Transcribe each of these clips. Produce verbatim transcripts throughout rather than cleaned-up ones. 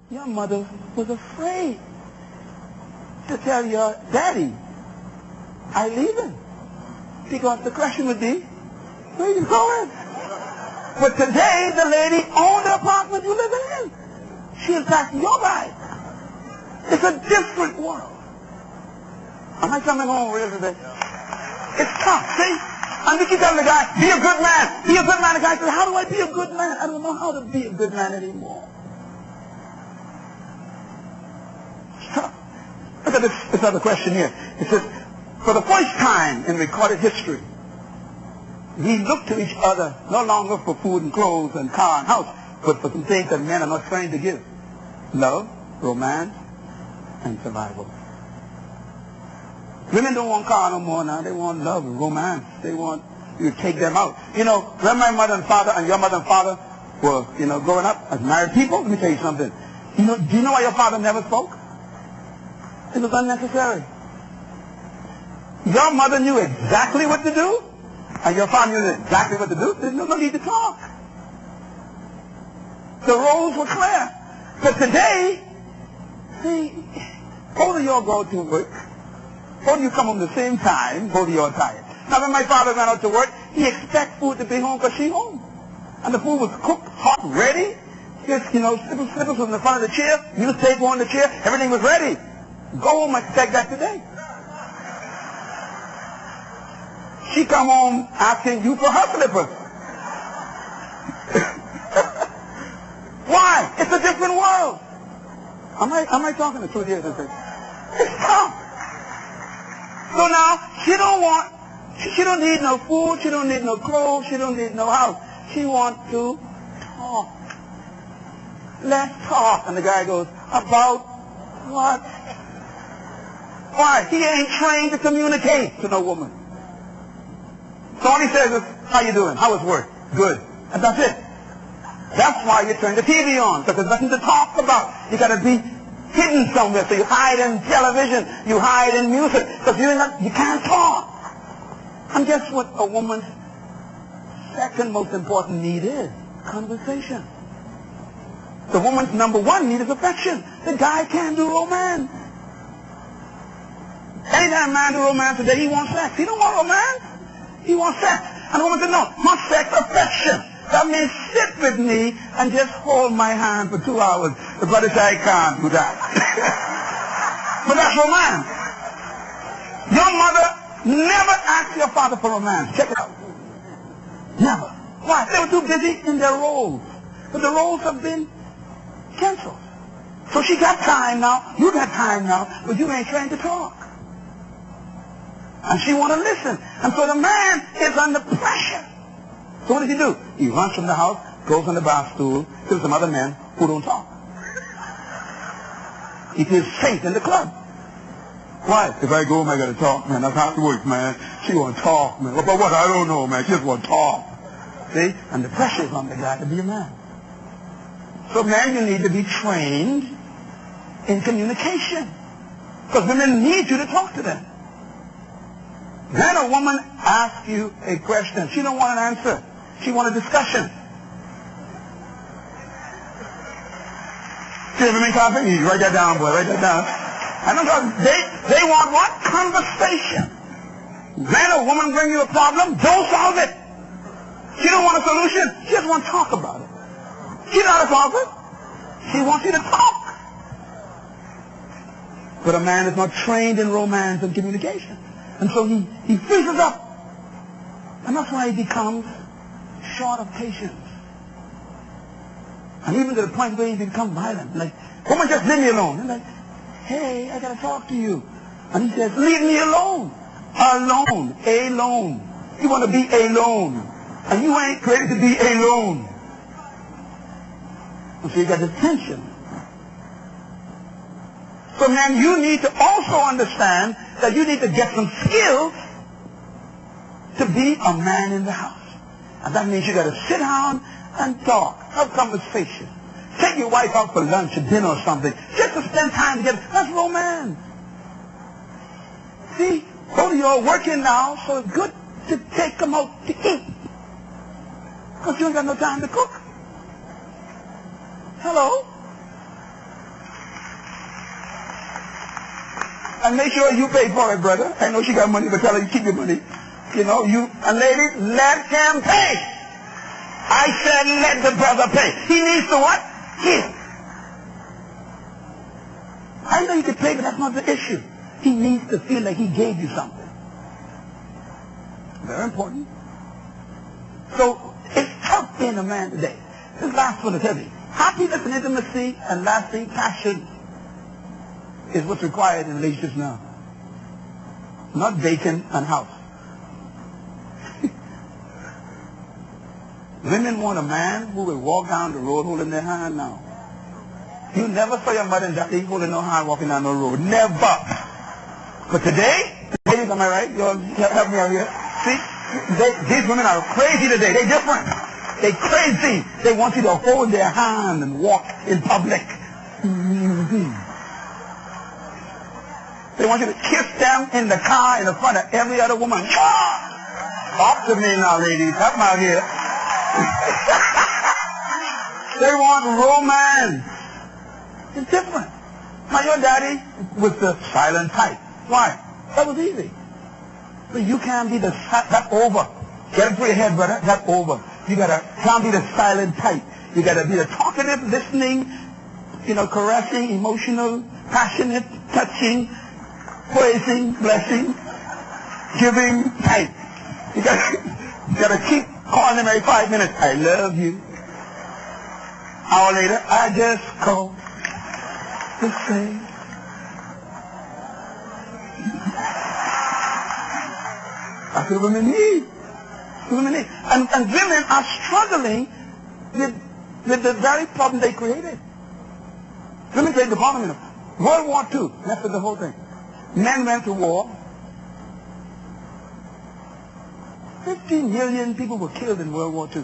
Your mother was afraid to tell your daddy, I leaving. Because the question would be, where you going? But today, the lady owned the apartment you living in. She'll tax your life. It's a different world. Am I coming home real today? It's tough, see? And we keep telling the guy, be a good man. Be a good man. The guy says, how do I be a good man? I don't know how to be a good man anymore. It's tough. Look at this, this other question here. It says, for the first time in recorded history, we look to each other no longer for food and clothes and car and house, but for some things that men are not trained to give. Love, romance, and survival. Women don't want car no more now. They want love and romance. They want you to take them out. You know, when my mother and father and your mother and father were, you know, growing up as married people, let me tell you something. You know, do you know why your father never spoke? It was unnecessary. Your mother knew exactly what to do, and your father knew exactly what to do. There's no need to talk. The roles were clear. But today, see, both of you all go to work. Both of you come home at the same time. Both of you are tired. Now, when my father went out to work, he expected food to be home because she's home. And the food was cooked, hot, ready. Just, you know, slippers, slippers was in the front of the chair. Newspaper on the chair. Everything was ready. Go home and expect that today. She come home asking you for her slippers. Why? It's a different world. Am I, am I talking the truth here? It's tough. So now, she don't want, she, she don't need no food, she don't need no clothes, she don't need no house. She wants to talk. Let's talk. And the guy goes, about what? Why? He ain't trained to communicate to no woman. So all he says is, how you doing? How is work? Good. And that's it. That's why you turn the T V on, because there's nothing to talk about. You got to be hidden somewhere, so you hide in television, you hide in music, because you're not, you can't talk. And guess what a woman's second most important need is? Conversation. The woman's number one need is affection. The guy can't do romance. Anytime a man do romance today, he wants sex. He don't want romance. He wants sex. And the woman said, no, not sex, affection. That means sit with me and just hold my hand for two hours. The brother said, I can't do that. But that's romance. Your mother never asked your father for romance. Check it out. Never. Why? They were too busy in their roles. But the roles have been canceled. So she got time now. You got time now. But you ain't trained to talk. And she want to listen. And so the man is under pressure. So what does he do? He runs from the house, goes on the bar stool to some other men who don't talk. He feels safe in the club. Why? If I go home, I got to talk, man. That's how it works, man. She want to talk, man. But what? I don't know, man. She just want to talk. See? And the pressure is on the guy to be a man. So, man, you need to be trained in communication. Because women need you to talk to them. Then a woman asks you a question. She don't want an answer. She wants a discussion. See, if you make coffee, you write that down, boy. Write that down. I don't know. They, they want what? Conversation. Then a woman bring you a problem, don't solve it. She don't want a solution. She just wants to talk about it. She not a solver. She wants you to talk. But a man is not trained in romance and communication. And so he, he freezes up. And that's why he becomes short of patience. And even to the point where he becomes violent. Like, woman, just leave me alone. And like, hey, I got to talk to you. And he says, leave me alone. Alone. Alone. You want to be alone. And you ain't created to be alone. And so you got this tension. So, man, you need to also understand that you need to get some skills to be a man in the house. And that means you got to sit down and talk, have conversation. Take your wife out for lunch or dinner or something, just to spend time together. That's romance. See, both of you are working now, so it's good to take them out to eat. Because you ain't got no time to cook. Hello? and make sure you pay for it, brother. I know she got money, but tell her you keep your money. You know, you, and ladies, let him pay. I said let the brother pay. He needs to what? Give. I know you can pay, but that's not the issue. He needs to feel like he gave you something. Very important. So, it's tough being a man today. This last one is heavy. Happiness and intimacy and lasting passion is what's required in relationships now. Not bacon and house. Women want a man who will walk down the road holding their hand now. You never saw your mother and daddy holding no hand walking down the road. Never. But today, ladies, am I right? You all help me out here. See, they, these women are crazy today. They're different. They're crazy. They want you to hold their hand and walk in public. Mm-hmm. They want you to kiss them in the car in the front of every other woman. Talk to me now, ladies. Help me out here. They want romance. It's different. Now your daddy was the silent type. Why? That was easy. But you can't be the, that's over. Get it through your head, brother. That's over. You gotta, can't be the silent type. You gotta be the talkative, listening, you know, caressing, emotional, passionate, touching, praising, blessing, giving type. You gotta, you gotta keep calling him every five minutes. I love you. Hour later, I just called to say. That's what women need. Women need. And, and women are struggling with, with the very problem they created. Women created the problem in them. World War Two, that's the whole thing. Men went to war. fifteen million people were killed in World War Two.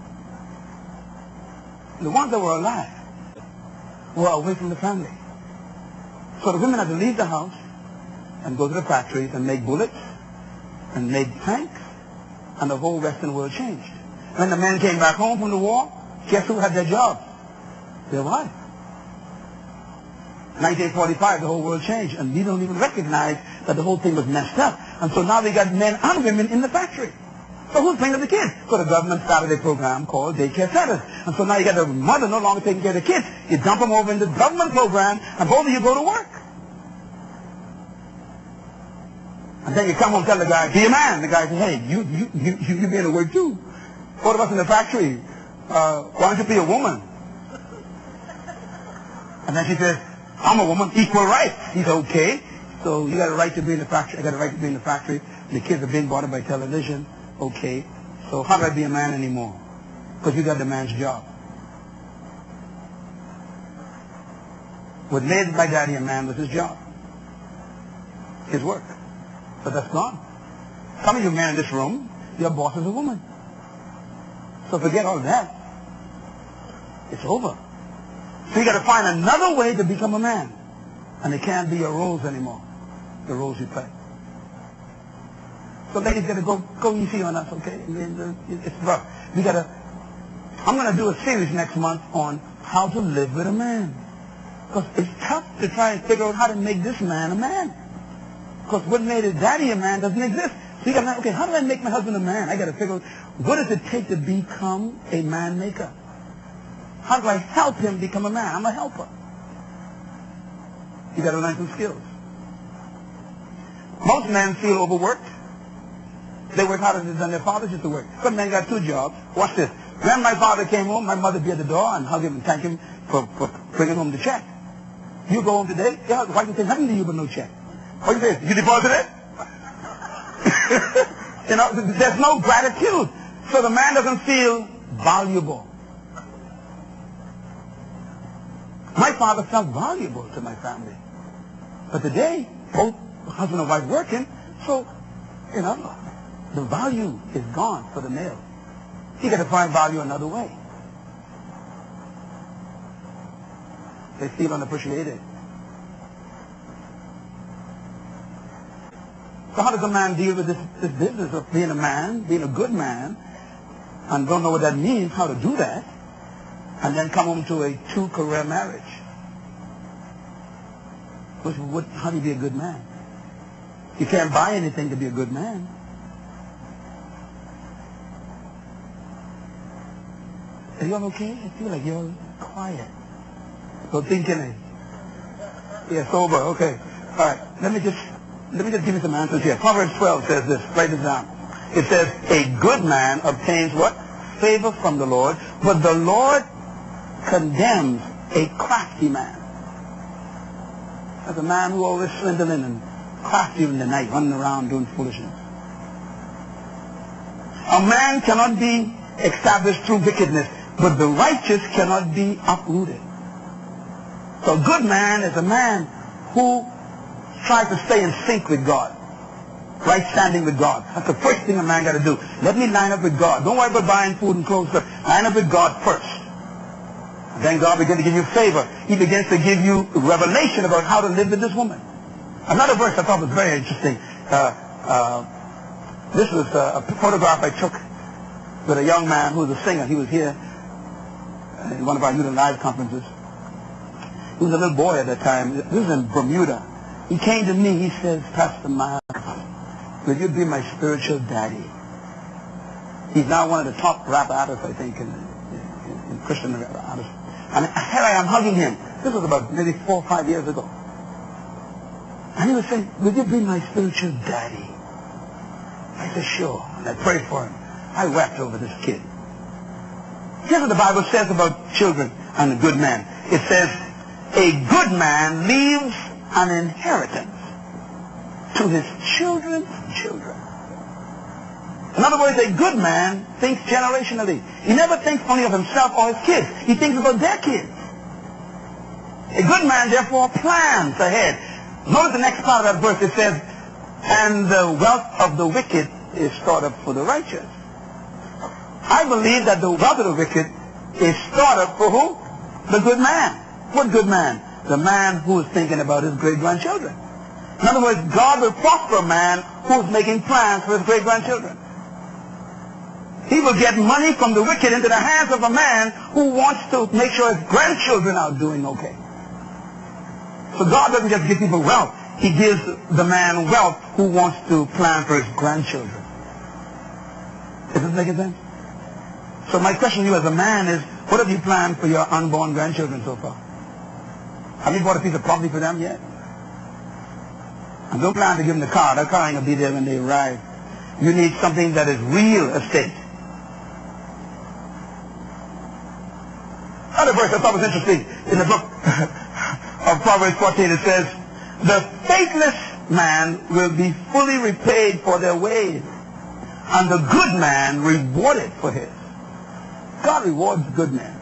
The ones that were alive were away from the family. So the women had to leave the house and go to the factories and make bullets and make tanks, and the whole Western world changed. When the men came back home from the war, guess who had their jobs? Their wives. nineteen forty-five, the whole world changed, and we don't even recognize that the whole thing was messed up. And so now we got men and women in the factory. So who's paying for the kids? So the government started a program called daycare centers. And so now you got the mother no longer taking care of the kids. You dump them over in the government program, and both of you go to work. And then you come home and tell the guy, be a man. The guy says, hey, you, you, you, you, you be in the work too. Both of us in the factory, uh, why don't you be a woman? And then she says, I'm a woman, equal rights. He's okay. So you got a right to be in the factory. I got a right to be in the factory. The kids are being bought up by television. Okay. So how do I be a man anymore? Because you got the man's job. What made my daddy a man was his job. His work. But that's gone. Some of you men in this room, your boss is a woman. So forget all that. It's over. So you got to find another way to become a man. And it can't be your roles anymore. The roles you play. So ladies, got to go go easy on us, okay? It's rough. We got to. I'm going to do a series next month on how to live with a man, because it's tough to try and figure out how to make this man a man. Because what made his daddy a man doesn't exist. So you got to, okay, how do I make my husband a man? I got to figure out what does it take to become a man maker. How do I help him become a man? I'm a helper. You got to learn some skills. Most men feel overworked. They work harder than their fathers used to work. Some men got two jobs. Watch this. When my father came home, my mother would be at the door and hug him and thank him for, for bringing home the check. You go home today, yeah, the wife will say nothing to you but no check. What do you say? You deposit it? You know, there's no gratitude. So the man doesn't feel valuable. My father felt valuable to my family. But today, both husband and wife working, so, you know, the value is gone for the male. You got to find value another way. They feel unappreciated. So how does a man deal with this, this business of being a man, being a good man, and don't know what that means, how to do that, and then come home to a two-career marriage? What, what, how do you be a good man? You can't buy anything to be a good man. Are you all okay? I feel like you're quiet. So thinking it. Yeah, sober. Okay. All right. Let me just let me just give you some answers here. Proverbs twelve says this. Write this down. It says, a good man obtains what? Favor from the Lord, but the Lord condemns a crafty man. That's a man who always swindling and crafty in the night, running around doing foolishness. A man cannot be established through wickedness, but the righteous cannot be uprooted. So a good man is a man who tries to stay in sync with God. Right standing with God. That's the first thing a man got to do. Let me line up with God. Don't worry about buying food and clothes. Line up with God first. And then God begins to give you favor. He begins to give you revelation about how to live with this woman. Another verse I thought was very interesting. Uh, uh, this was a photograph I took with a young man who was a singer. He was here in one of our Youth and Live conferences. He was a little boy at that time. This was in Bermuda. He came to me. He says, Pastor Miles, will you be my spiritual daddy? He's now one of the top rap artists, I think, in, in, in Christian artists. And here I am hugging him. This was about maybe four or five years ago. And he was saying, will you be my spiritual daddy? I said, sure. And I prayed for him. I wept over this kid. Here's what the Bible says about children and a good man. It says, a good man leaves an inheritance to his children's children. In other words, a good man thinks generationally. He never thinks only of himself or his kids. He thinks about their kids. A good man, therefore, plans ahead. Notice the next part of that verse. It says, and the wealth of the wicked is stored up for the righteous. I believe that the wealth of the wicked is stored up for who? The good man. What good man? The man who is thinking about his great-grandchildren. In other words, God will prosper a man who is making plans for his great-grandchildren. He will get money from the wicked into the hands of a man who wants to make sure his grandchildren are doing okay. So God doesn't just give people wealth. He gives the man wealth who wants to plan for his grandchildren. Is this making sense? So my question to you as a man is, what have you planned for your unborn grandchildren so far? Have you bought a piece of property for them yet? And don't plan to give them the car. That car ain't going to be there when they arrive. You need something that is real estate. Another verse I thought was interesting in the book of Proverbs fourteen. It says, the faithless man will be fully repaid for their ways, and the good man rewarded for his. God rewards the good man.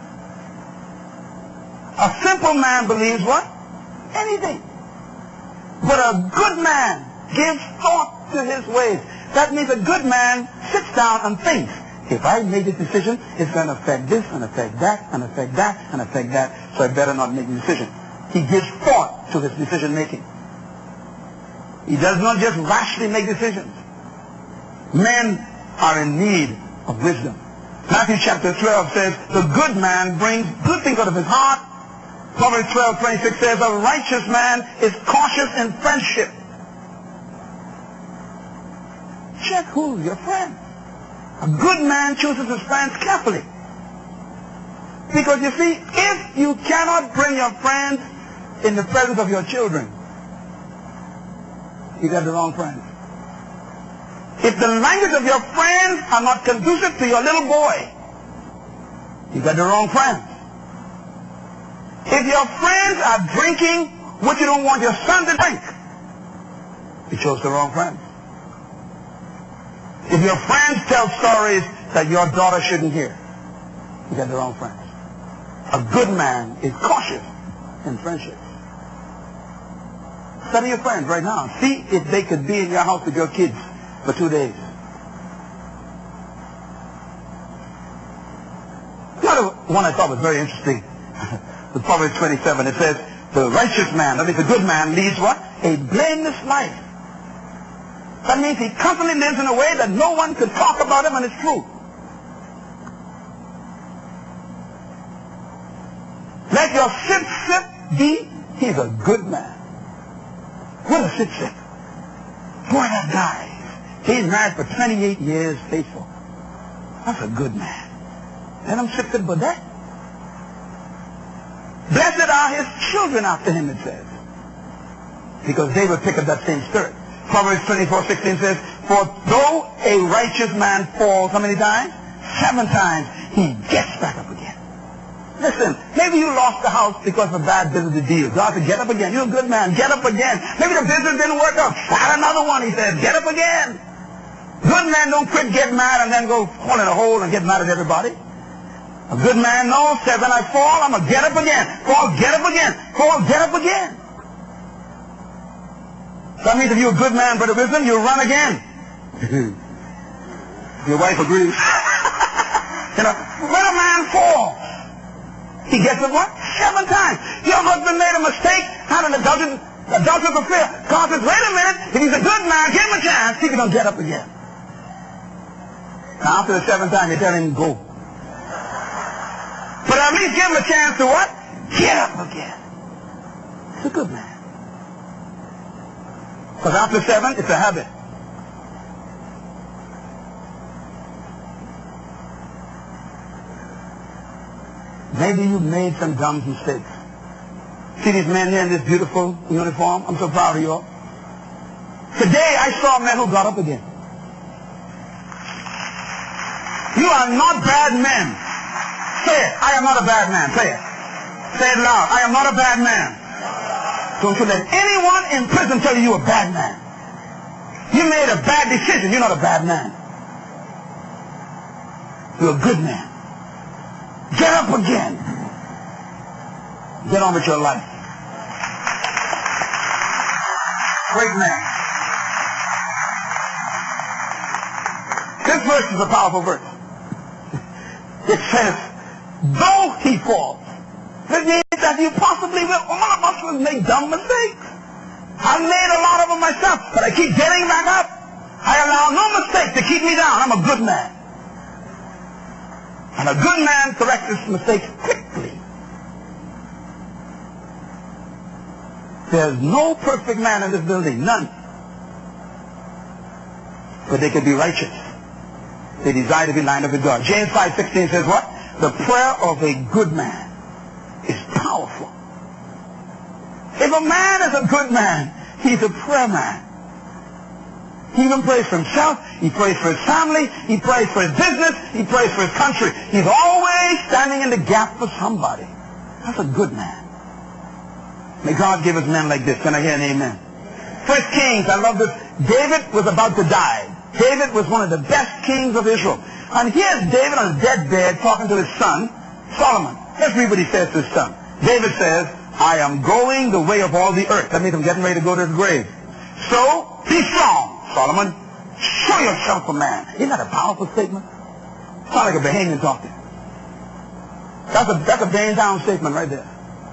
A simple man believes what? Anything. But a good man gives thought to his ways. That means a good man sits down and thinks, if I make this decision, it's going to affect this and affect that and affect that and affect that, so I better not make the decision. He gives thought to his decision making. He does not just rashly make decisions. Men are in need of wisdom. Matthew chapter twelve says, the good man brings good things out of his heart. Proverbs twelve twenty-six says, a righteous man is cautious in friendship. Check who's your friend. A good man chooses his friends carefully. Because you see, if you cannot bring your friends in the presence of your children, you got the wrong friends. If the language of your friends are not conducive to your little boy, you got the wrong friends. If your friends are drinking what you don't want your son to drink, you chose the wrong friends. If your friends tell stories that your daughter shouldn't hear, you got the wrong friends. A good man is cautious in friendships. Study your friends right now. See if they could be in your house with your kids for two days. Another one I thought was very interesting. The Proverbs twenty-seven, it says, the righteous man, that is, the good man, leads what? A blameless life. That means he constantly lives in a way that no one could talk about him, and it's true. Let your sip, sip be, he's a good man. What does it say? Boy, that guy, he's married for twenty-eight years, faithful. That's a good man. Let him sit but that. Blessed are his children after him, it says. Because they will pick up that same spirit. Proverbs twenty-four sixteen says, for though a righteous man falls how many times? Seven times, he gets back up again. Listen, maybe you lost the house because of a bad business deal. God said, get up again. You're a good man. Get up again. Maybe the business didn't work out. Start another one, he said. Get up again. Good men don't quit, get mad, and then go fall in a hole and get mad at everybody. A good man knows, says, when I fall, I'm going to get up again. Fall, get up again. Fall, get up again. That means if you're a good man, Brother Wisdom, you'll run again. Your wife agrees. You know, when a man falls, he gets it what? Seven times. Your husband made a mistake, had an adulterous, adulterous affair. God says, wait a minute, if he's a good man, give him a chance, he's going to get up again. Now, after the seventh time, you tell him, go. But at least give him a chance to what? Get up again. He's a good man. Because after seven, it's a habit. Maybe you've made some dumb mistakes. See these men here in this beautiful uniform? I'm so proud of you all. Today I saw men who got up again. You are not bad men. Say it. I am not a bad man. Say it. Say it loud. I am not a bad man. Don't you let anyone in prison tell you you're a bad man. You made a bad decision. You're not a bad man. You're a good man. Get up again. Get on with your life. Great man. This verse is a powerful verse. It says, though he falls. That means that you possibly will. All of us will make dumb mistakes. I've made a lot of them myself, but I keep getting back up. I allow no mistake to keep me down. I'm a good man. And a good man corrects his mistakes quickly. There's no perfect man in this building. None. But they can be righteous. They desire to be lined up with God. James five sixteen says what? The prayer of a good man is powerful. If a man is a good man, he's a prayer man. He even prays for himself, he prays for his family, he prays for his business, he prays for his country. He's always standing in the gap for somebody. That's a good man. May God give us men like this. Can I hear an amen? First Kings, I love this. David was about to die. David was one of the best kings of Israel. And here's David on his deathbed talking to his son, Solomon. Let's read what he says to his son. David says, I am going the way of all the earth. That means I'm getting ready to go to his grave. So, be strong, Solomon. Show yourself a man. Isn't that a powerful statement? Sound like a Bahamian talking. That's a, that's a Baintown statement right there.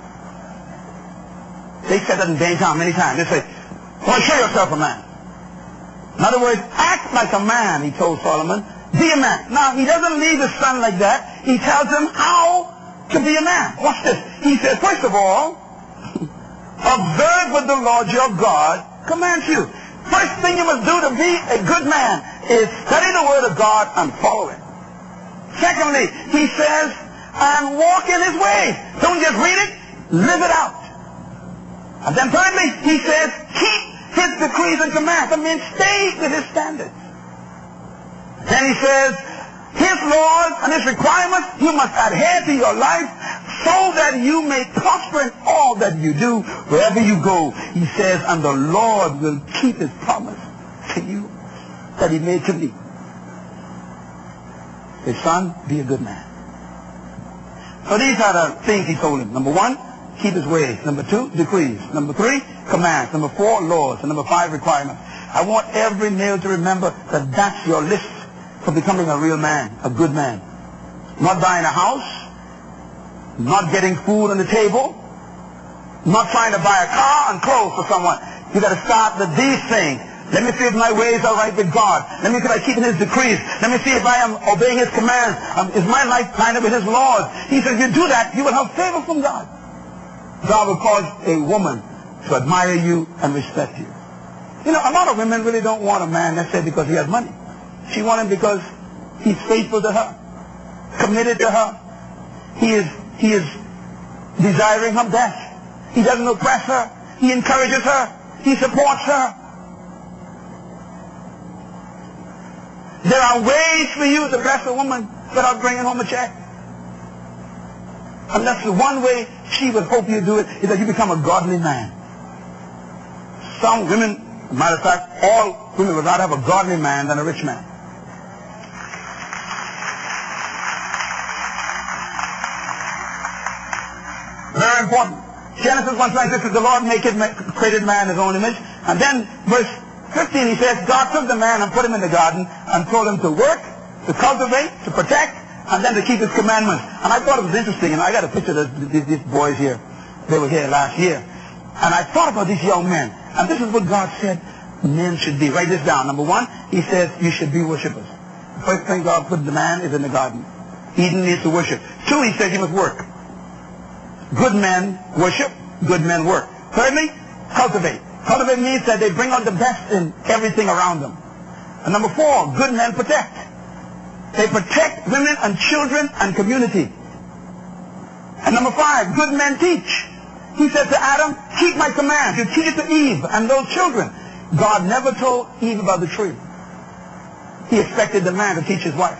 They said that in Baintown many times. They say, well, show yourself a man. In other words, act like a man, he told Solomon. Be a man. Now, he doesn't leave his son like that. He tells him how to be a man. Watch this. He says, first of all, observe what the Lord your God commands you. First thing you must do to be a good man is study the word of God and follow it. Secondly, he says, and walk in his ways. Don't just read it, live it out. And then thirdly, he says, keep his decrees and commands. That means stay with his standards. Then he says, his laws and his requirements, you must adhere to your life so that you may prosper in all that you do, wherever you go. He says, and the Lord will keep his promise to you that he made to me. His son, be a good man. So these are the things he told him. Number one, keep his ways. Number two, decrees. Number three, commands. Number four, laws. And number five, requirements. I want every male to remember that that's your list for becoming a real man, a good man. Not buying a house, not getting food on the table, not trying to buy a car and clothes for someone. You got to start with these things. Let me see if my ways are right with God. Let me see if I keep his decrees. Let me see if I am obeying his commands. Um, is my life lined up with his laws? He says, if you do that, you will have favor from God. God will cause a woman to admire you and respect you. You know, a lot of women really don't want a man necessarily because he has money. She wants him because he's faithful to her, committed to her. He is, he is desiring her best. He doesn't oppress her. He encourages her. He supports her. There are ways for you to bless a woman without bringing home a check. And that's the one way she would hope you do it, is that you become a godly man. Some women, as a matter of fact, all women would rather have a godly man than a rich man. Very important. Genesis one twenty-six says, the Lord maketh, created man in his own image. And then verse fifteen, he says, God took the man and put him in the garden and told him to work, to cultivate, to protect, and then to keep his commandments. And I thought it was interesting, and I got a picture of these, these boys here. They were here last year. And I thought about these young men. And this is what God said men should be. Write this down. Number one, he says you should be worshipers. The first thing God put the man is in the garden. Eden needs to worship. Two, he says you must work. Good men worship, good men work. Thirdly, cultivate. Cultivate means that they bring out the best in everything around them. And number four, good men protect. They protect women and children and community. And number five, good men teach. He said to Adam, keep my commands. You teach it to Eve and those children. God never told Eve about the tree. He expected the man to teach his wife.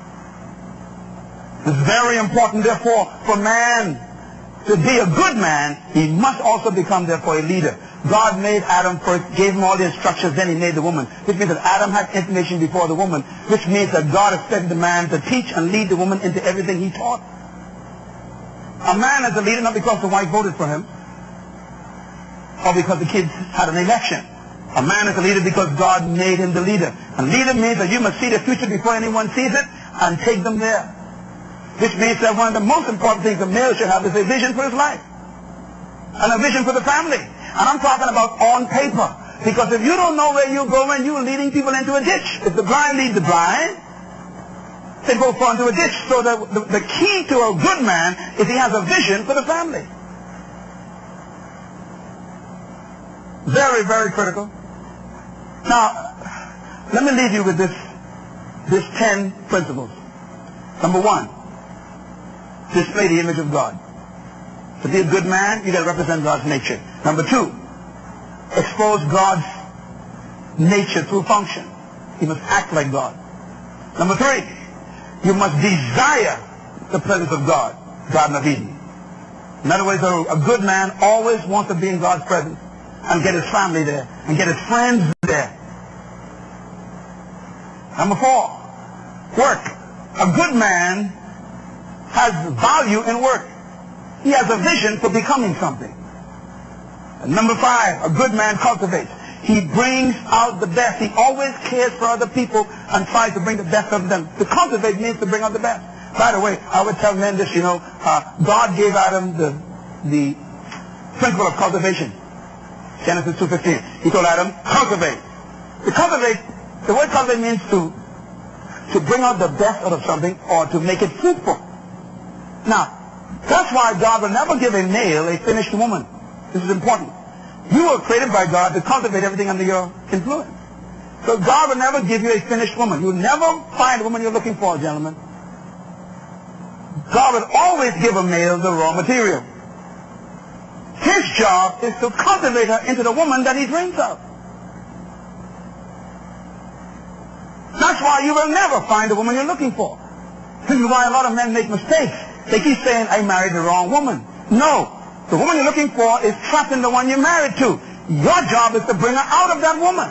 It's very important, therefore, for man to be a good man, he must also become, therefore, a leader. God made Adam first, gave him all the instructions, then he made the woman. Which means that Adam had information before the woman, which means that God expected the man to teach and lead the woman into everything he taught. A man is a leader not because the wife voted for him, or because the kids had an election. A man is a leader because God made him the leader. And leader means that you must see the future before anyone sees it and take them there. Which means that one of the most important things a male should have is a vision for his life. And a vision for the family. And I'm talking about on paper. Because if you don't know where you're going, you're leading people into a ditch. If the blind lead the blind, they go far into a ditch. So the, the, the key to a good man is he has a vision for the family. Very, very critical. Now, let me leave you with this, this ten principles. Number one, display the image of God. To be a good man, you got to represent God's nature. Number two, expose God's nature through function. You must act like God. Number three, you must desire the presence of God, Garden of Eden. In other words, a, a good man always wants to be in God's presence and get his family there and get his friends there. Number four, work. A good man has value in work. He has a vision for becoming something. And number five, a good man cultivates. He brings out the best. He always cares for other people and tries to bring the best of them. To cultivate means to bring out the best. By the way, I would tell men this, you know, uh, God gave Adam the, the principle of cultivation. Genesis two fifteen. He told Adam, cultivate. To cultivate, the word cultivate means to, to bring out the best out of something or to make it fruitful. Now, that's why God will never give a male a finished woman. This is important. You were created by God to cultivate everything under your influence. So God will never give you a finished woman. You'll never find a woman you're looking for, gentlemen. God will always give a male the raw material. His job is to cultivate her into the woman that he dreams of. That's why you will never find the woman you're looking for. This is why a lot of men make mistakes. They keep saying, I married the wrong woman. No. The woman you're looking for is trapped in the one you're married to. Your job is to bring her out of that woman.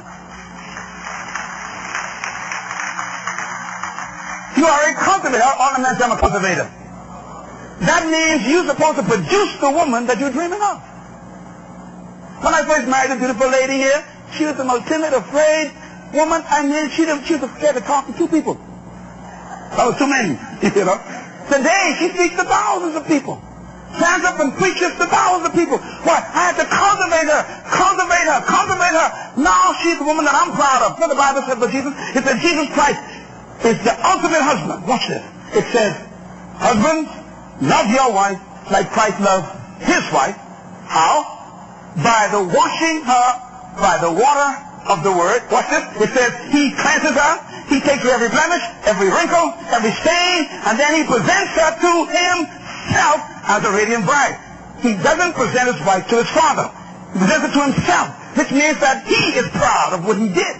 You are a cultivator. All the men say I'm a cultivator. That means you're supposed to produce the woman that you're dreaming of. When I first married a beautiful lady here, she was the most timid, afraid woman. I mean, she, she was scared to talk to two people. That was too many, you know. Today, she speaks to thousands of people. Stands up and preaches to thousands of people. Why? I had to cultivate her, cultivate her, cultivate her. Now she's the woman that I'm proud of. What the Bible said for Jesus? It said Jesus Christ is the ultimate husband. Watch this. It says, husbands, love your wife like Christ loves his wife. How? by the washing her by the water of the word. Watch this. It says he cleanses her. He takes away every blemish, every wrinkle, every stain, and then he presents her to himself as a radiant bride. He doesn't present his wife to his father. He presents it to himself, which means that he is proud of what he did.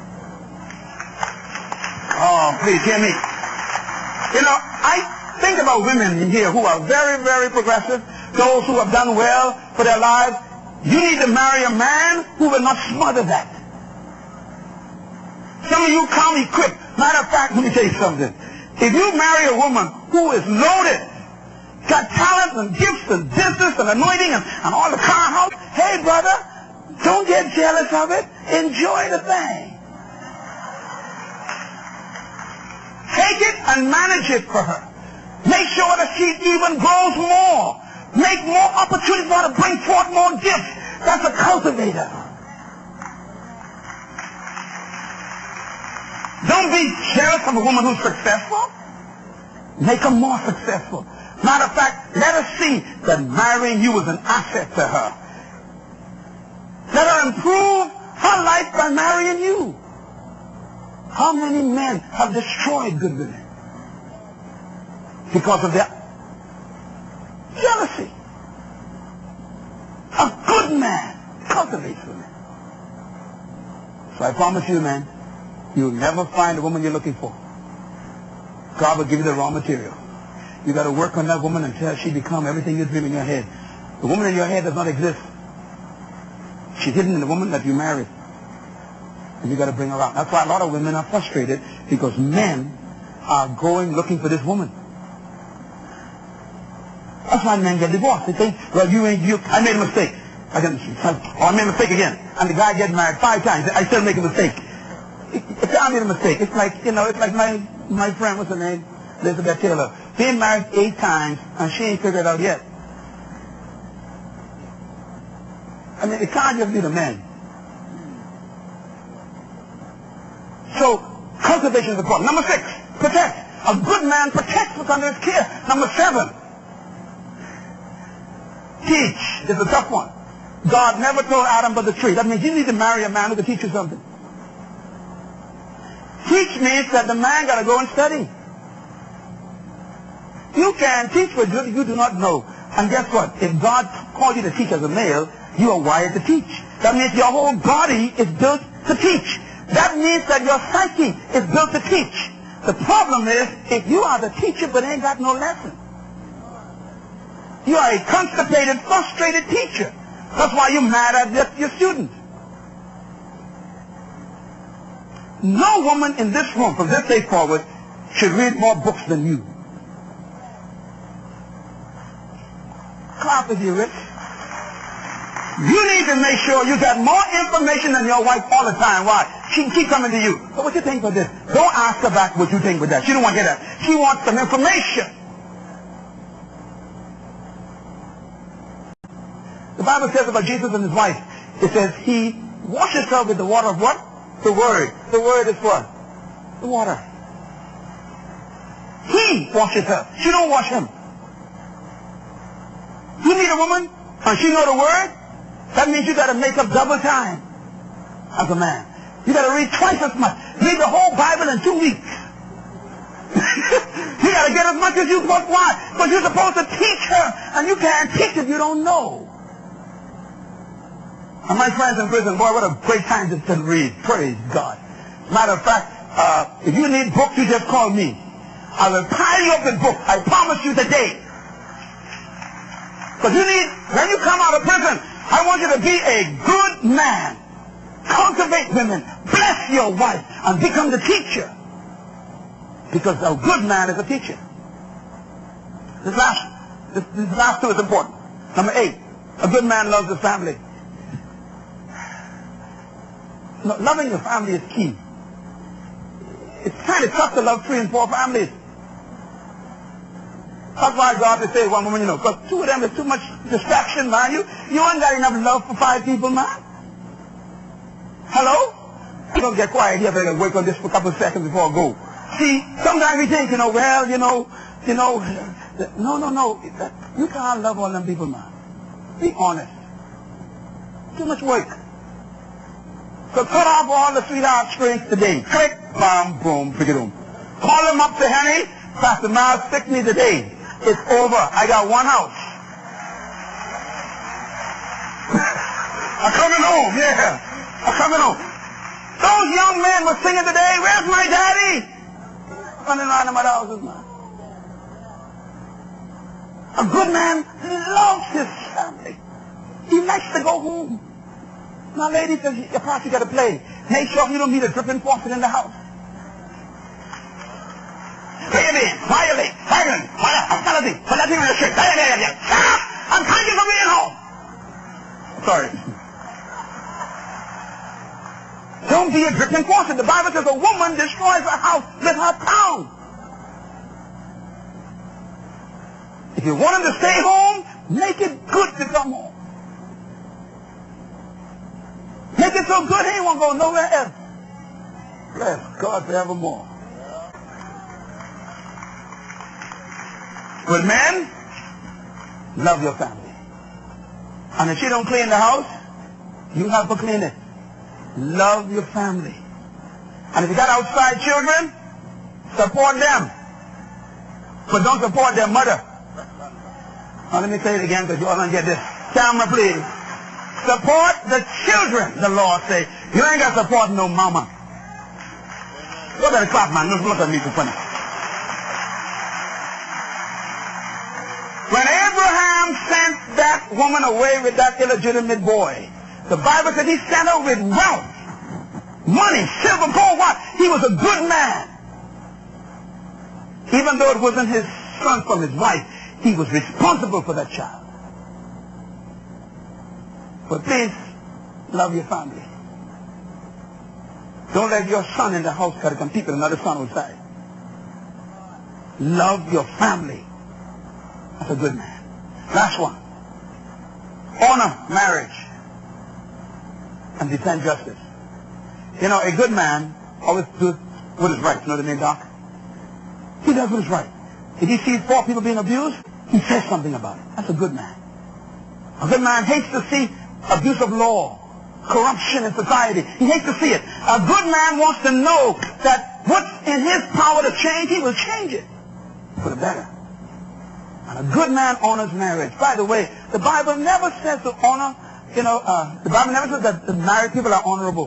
Oh, please hear me. You know, I think about women in here who are very, very progressive, those who have done well for their lives. You need to marry a man who will not smother that. Some of you come equipped. Matter of fact, let me tell you something. If you marry a woman who is loaded, got talent and gifts and business and anointing and, and all the car house, hey brother, don't get jealous of it. Enjoy the thing. Take it and manage it for her. Make sure that she even grows more. Make more opportunities for her to bring forth more gifts. That's a cultivator. Don't be jealous of a woman who's successful. Make her more successful. Matter of fact, let her see that marrying you is an asset to her. Let her improve her life by marrying you. How many men have destroyed good women because of their jealousy? A good man cultivates women. So I promise you, man, you'll never find the woman you're looking for. God will give you the raw material. You got to work on that woman until she becomes everything you dream in your head. The woman in your head does not exist. She's hidden in the woman that you married. And you got to bring her out. That's why a lot of women are frustrated, because men are going looking for this woman. That's why men get divorced. They think, well, you ain't you. I made a mistake. I can, or I made a mistake again. And the guy gets married five times. I still make a mistake. If I made a mistake, it's like, you know, it's like my my friend, what's her name? Elizabeth Taylor. Been married eight times, and she ain't figured it out yet. I mean, it can't just be the men. So, cultivation is important. Number six, protect. A good man protects what's under his care. Number seven, teach. This is a tough one. God never told Adam but the tree. That means you need to marry a man who can teach you something. Teach means that the man got to go and study. You can teach what you do not know. And guess what? If God called you to teach as a male, you are wired to teach. That means your whole body is built to teach. That means that your psyche is built to teach. The problem is, if you are the teacher but ain't got no lesson, you are a constipated, frustrated teacher. That's why you're mad at your, your students. No woman in this room from this day forward should read more books than you. Clap if you're rich. You need to make sure you got more information than your wife all the time. Why? She can keep coming to you. But what you think with this? Don't ask her back what you think with that. She don't want to hear that. She wants some information. The Bible says about Jesus and his wife, it says he washes her with the water of what? The Word. The Word is what? The water. He washes her. She don't wash him. You need a woman, and she know the Word. That means you got to make up double time as a man. You got to read twice as much. Read the whole Bible in two weeks. You got to get as much as you want. Why? Because you're supposed to teach her, and you can't teach if you don't know. And my friends in prison, boy, what a great time to, to read. Praise God. Matter of fact, uh, if you need books, you just call me. I will pile you up with books. I promise you today. Because you need, when you come out of prison, I want you to be a good man. Cultivate women. Bless your wife and become the teacher. Because a good man is a teacher. This last, this, this last two is important. Number eight, a good man loves his family. No, loving your family is key. It's kind of tough to love three and four families. That's why God would say one woman, you know, because two of them is too much distraction, man. You, you ain't got enough love for five people, man. Hello? I'm going to get quiet here, but I can wait on this for a couple of seconds before I go. See, sometimes we think, you know, well, you know, you know, no, no, no. You can't love all them people, man. Be honest. Too much work. So cut off all the sweetheart strings today. Click, bam, boom, pick it up. Call them up to honey. Pastor Miles, stick me today. It's over. I got one house. I'm coming home, yeah. I'm coming home. Those young men were singing today, where's my daddy? Running around in my houses, man. A good man loves his family. He likes to go home. Now, lady says, your pastor got to play. Make sure you don't need a dripping faucet in the house. Baby, violate, violent, violent, violent in the street. Stop! I'm thank you for being home. Sorry. Don't be a dripping faucet. The Bible says a woman destroys her house with her tongue. If you want him to stay home, make it good to come home. Make it so good he won't go nowhere else. Bless God forevermore. With men, love your family. And if she don't clean the house, you help her clean it. Love your family. And if you got outside children, support them. But don't support their mother. Now let me say it again because you all don't get this. Camera, please. Support the children, the Lord say. You ain't got to support no mama. Go ahead and clap, man. Don't look at me for funny. When Abraham sent that woman away with that illegitimate boy, the Bible said he sent her with wealth, money, silver, gold, what? He was a good man. Even though it wasn't his son from his wife, he was responsible for that child. But please, love your family. Don't let your son in the house try to compete with another son outside. Love your family. That's a good man. Last one. Honor marriage and defend justice. You know, a good man always does what is right. You know what I mean, Doc? He does what is right. If he sees four people being abused, he says something about it. That's a good man. A good man hates to see abuse of law, corruption in society. He hates to see it. A good man wants to know that what's in his power to change, he will change it for the better. And a good man honors marriage. By the way, the Bible never says to honor, you know, uh, the Bible never says that the married people are honorable.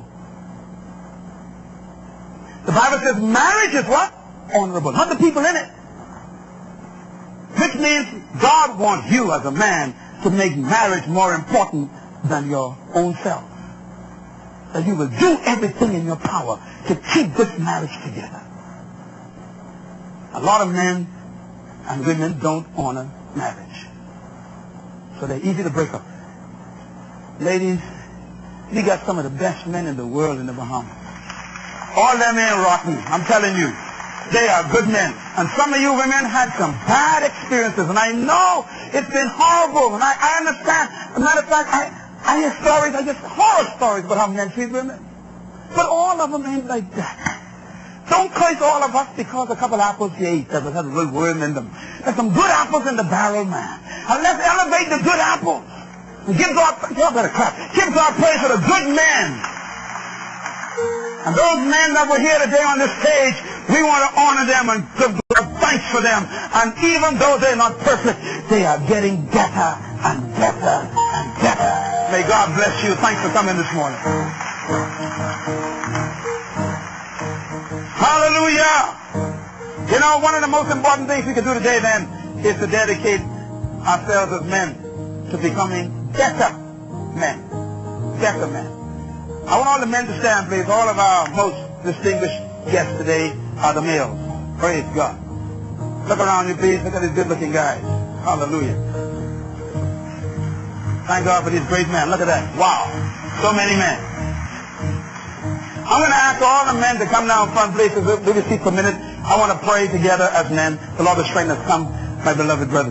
The Bible says marriage is what? Honorable. Not the people in it. Which means God wants you as a man to make marriage more important than your own self. That you will do everything in your power to keep this marriage together. A lot of men and women don't honor marriage. So they're easy to break up. Ladies, we got some of the best men in the world in the Bahamas. All them ain't rotten, I'm telling you. They are good men. And some of you women had some bad experiences. And I know it's been horrible. And I, I understand. As a matter of fact, I, I hear stories, I just horror stories about how men treat women. But all of them ain't like that. Don't curse all of us because a couple apples you ate that had a little worm in them. There's some good apples in the barrel, man. And let's elevate the good apples. And give God, y'all better clap. Give God praise for the good men. And those men that were here today on this stage, we want to honor them and give God thanks for them. And even though they're not perfect, they are getting better and better and better. May God bless you. Thanks for coming this morning. Hallelujah. You know, one of the most important things we can do today then is to dedicate ourselves as men to becoming better men. Better men. I want all the men to stand, please. All of our most distinguished guests today are the males. Praise God. Look around you, please. Look at these good-looking guys. Hallelujah. Thank God for these great men. Look at that. Wow. So many men. I'm going to ask all the men to come down front, please. We'll be seated for a minute. I want to pray together as men. The Lord will strengthen us. Come, my beloved brothers.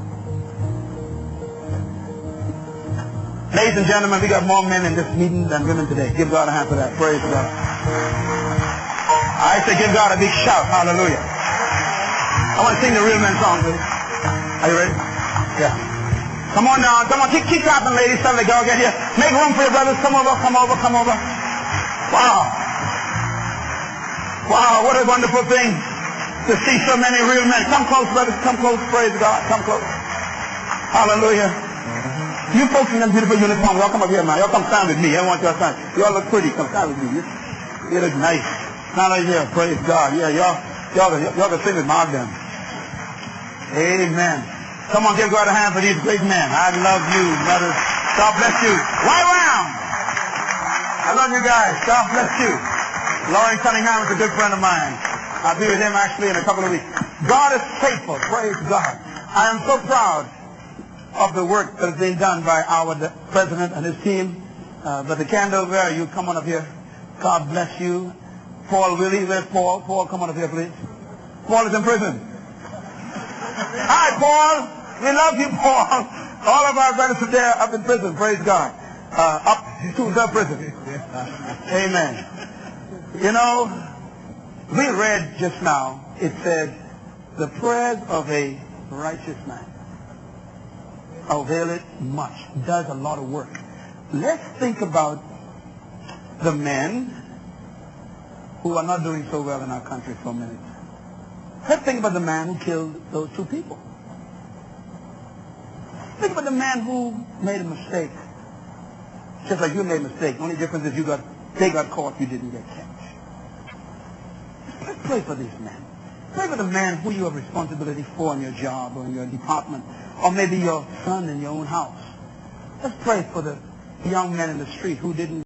Ladies and gentlemen, we got more men in this meeting than women today. Give God a hand for that. Praise God. I say give God a big shout. Hallelujah. I want to sing the real men song, please. Are you ready? Yeah. Come on now. Come on. Keep, keep clapping, ladies. Some of the girls get here. Make room for your brothers. Come over. Come over. Come over. Wow. Wow. What a wonderful thing to see so many real men. Come close, brothers. Come close. Praise God. Come close. Hallelujah. You folks in them beautiful uniforms, y'all come up here, man. Y'all come stand with me. I want y'all to stand. Y'all look pretty. Come stand with me. You, you look nice. Stand right here. Praise God. Yeah, y'all, y'all, y'all can sing with Mark them. Amen. Come on, give God a hand for these great men. I love you, brothers. God bless you. Right round. I love you guys. God bless you. Lauren Cunningham is a good friend of mine. I'll be with him actually in a couple of weeks. God is faithful. Praise God. I am so proud of the work that is being done by our president and his team. Uh, but the candle, where are you? Come on up here. God bless you. Paul Willie, where's Paul? Paul, come on up here, please. Paul is in prison. Hi, Paul. We love you, Paul. All of our brothers are there up in prison. Praise God. Uh, up to the prison. Amen. You know, we read just now, it said, the prayers of a righteous man avail it much, does a lot of work. Let's think about the men who are not doing so well in our country for a minute. Let's think about the man who killed those two people. Think about the man who made a mistake. Just like you made a mistake. The only difference is you got, they got caught, you didn't get catch. Let's pray for these men. Pray for the man who you have responsibility for in your job or in your department, or maybe your son in your own house. Let's pray for the young men in the street who didn't